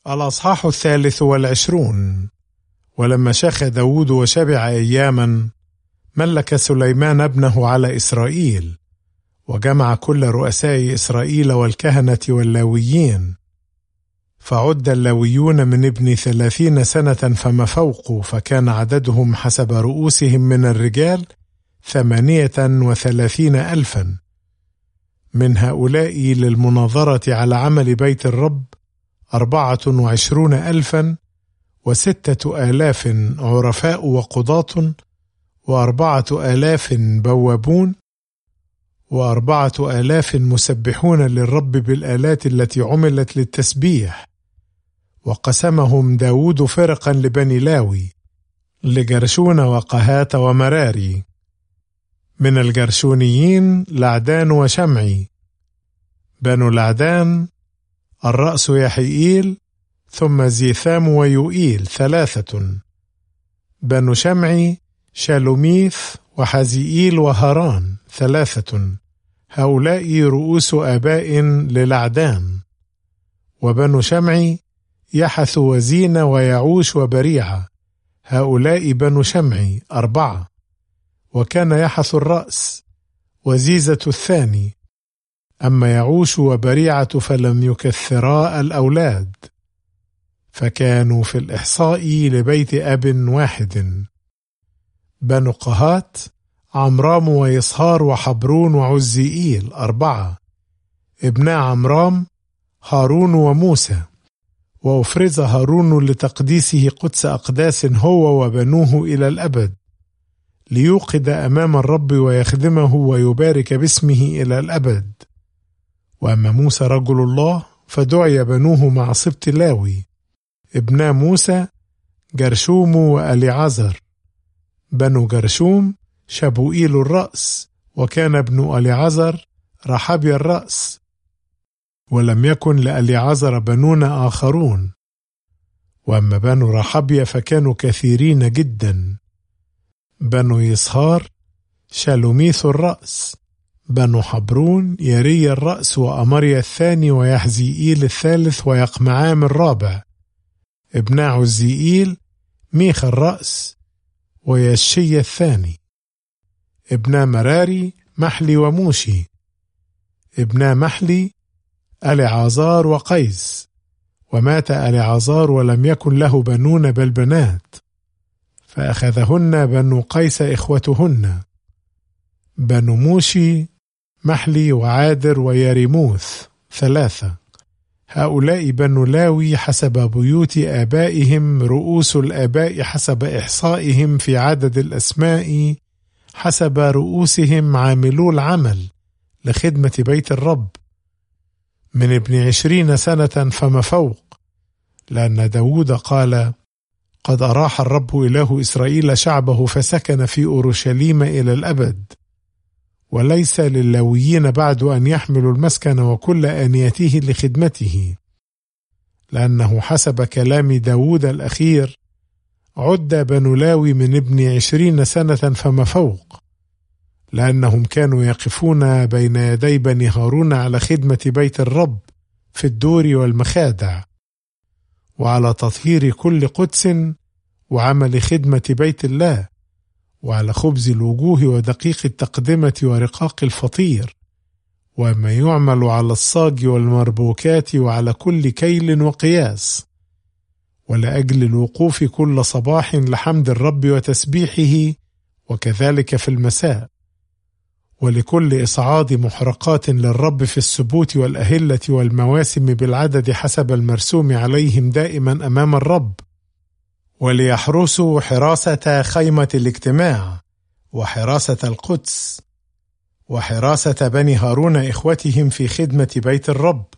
الأصحاح 23. ولما شاخ داود وشبع أياما، ملك سليمان ابنه على إسرائيل، وجمع كل رؤساء إسرائيل والكهنة واللاويين. فعد اللاويون من ابن 30 سنة فما فوق، فكان عددهم حسب رؤوسهم من الرجال 38,000. من هؤلاء للمناظرة على عمل بيت الرب 24,000، 6,000 عرفاء وقضاة، 4,000 بوابون، 4,000 مسبحون للرب بالآلات التي عملت للتسبيح. وقسمهم داود فرقا لبني لاوي، لجرشون وقهات ومراري. من الجرشونيين لعدان وشمعي. بنو لعدان الرأس يحيئيل، ثم زيثام ويوئيل 3. بنو شمعي شالوميث وحزيئيل وهران 3. هؤلاء رؤوس آباء للعدان. وبنو شمعي يحث وزين ويعوش وبريعة، هؤلاء بنو شمعي 4. وكان يحث الرأس وزيزة الثاني، أما يعوش وبريعة فلم يكثرا الأولاد، فكانوا في الإحصاء لبيت أب واحد. بنو قهات عمرام ويصهار وحبرون وعزيئيل 4. ابنا عمرام هارون وموسى. وأفرز هارون لتقديسه قدس أقداس هو وبنوه إلى الأبد، ليوقد أمام الرب ويخدمه ويبارك باسمه إلى الأبد. وأما موسى رجل الله فدعي بنوه مع سبط لاوي. ابنا موسى جرشوم وأليعزر. بنو جرشوم شبوئيل الرأس، وكان ابن أليعزر رحبي الرأس. ولم يكن لأليعزر بنون آخرون. وأما بنو رحبي فكانوا كثيرين جدا. بنو يصهار شالوميث الرأس. بنو حبرون يري الرأس وأمريا الثاني ويحزيئيل 3 ويقمعام 4. ابنا عزيئيل ميخا الرأس ويشي 2. ابنا مراري محلي وموشي. ابنا محلي أليعازار وقيس. ومات أليعازار ولم يكن له بنون بل بنات، فأخذهن بنو قيس إخوتهن. بنو موشي محلي وعادر ويريموث 3. هؤلاء بنو لاوي حسب بيوت آبائهم، رؤوس الآباء حسب إحصائهم في عدد الأسماء، حسب رؤوسهم عاملو العمل لخدمة بيت الرب، من ابن 20 سنة فما فوق. لأن داود قال: قد أراح الرب إله إسرائيل شعبه فسكن في أورشليم إلى الأبد، وليس لللاويين بعد أن يحملوا المسكن وكل آنيته لخدمته. لأنه حسب كلام داود الأخير عد بنو لاوي من ابن 20 سنة فما فوق، لأنهم كانوا يقفون بين يدي بني هارون على خدمة بيت الرب في الدور والمخادع، وعلى تطهير كل قدس وعمل خدمة بيت الله، وعلى خبز الوجوه ودقيق التقدمة ورقاق الفطير، وما يعمل على الصاج والمربوكات، وعلى كل كيل وقياس، ولأجل الوقوف كل صباح لحمد الرب وتسبيحه، وكذلك في المساء، ولكل إصعاد محرقات للرب في السبوت والأهلة والمواسم بالعدد حسب المرسوم عليهم دائما أمام الرب، وليحرسوا حراسة خيمة الاجتماع وحراسة القدس وحراسة بني هارون إخوتهم في خدمة بيت الرب.